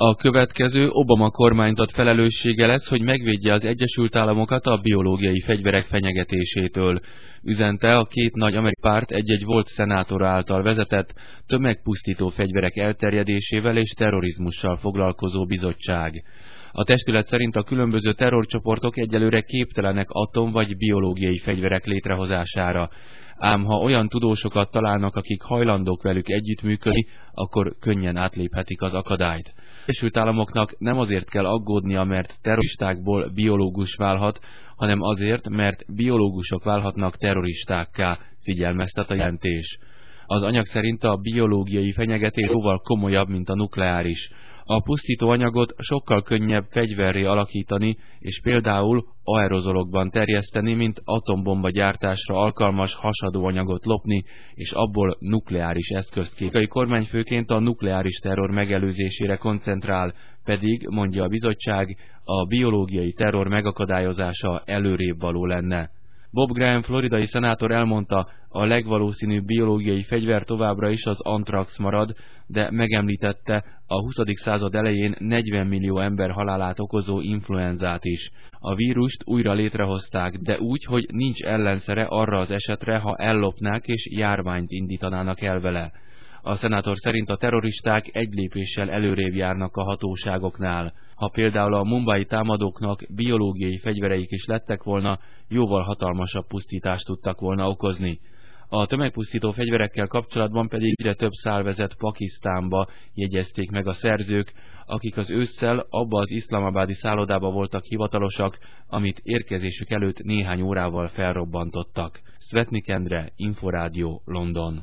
A következő Obama kormányzat felelőssége lesz, hogy megvédje az Egyesült Államokat a biológiai fegyverek fenyegetésétől, üzente a két nagy amerikai párt egy-egy volt szenátora által vezetett, tömegpusztító fegyverek elterjedésével és terrorizmussal foglalkozó bizottság. A testület szerint a különböző terrorcsoportok egyelőre képtelenek atom- vagy biológiai fegyverek létrehozására, ám ha olyan tudósokat találnak, akik hajlandók velük együttműködni, akkor könnyen átléphetik az akadályt. Az Egyesült Államoknak nem azért kell aggódnia, mert terroristákból biológus válhat, hanem azért, mert biológusok válhatnak terroristákká, figyelmeztet a jelentés. Az anyag szerint a biológiai fenyegetés jóval komolyabb, mint a nukleáris. A pusztító anyagot sokkal könnyebb fegyverré alakítani, és például aerozolokban terjeszteni, mint atombomba gyártásra alkalmas hasadó anyagot lopni, és abból nukleáris eszközt képzelni. A kormányfőként a nukleáris terror megelőzésére koncentrál, pedig, mondja a bizottság, a biológiai terror megakadályozása előrébb való lenne. Bob Graham floridai szenátor elmondta, a legvalószínűbb biológiai fegyver továbbra is az antrax marad, de megemlítette a 20. század elején 40 millió ember halálát okozó influenzát is. A vírust újra létrehozták, de úgy, hogy nincs ellenszere arra az esetre, ha ellopnák és járványt indítanának el vele. A szenátor szerint a terroristák egy lépéssel előrébb járnak a hatóságoknál. Ha például a mumbai támadóknak biológiai fegyvereik is lettek volna, jóval hatalmasabb pusztítást tudtak volna okozni. A tömegpusztító fegyverekkel kapcsolatban pedig egyre több szál vezet Pakisztánba, jegyezték meg a szerzők, akik az ősszel abba az iszlamabádi szállodába voltak hivatalosak, amit érkezésük előtt néhány órával felrobbantottak. Szvetnik Endre, Inforádió, London.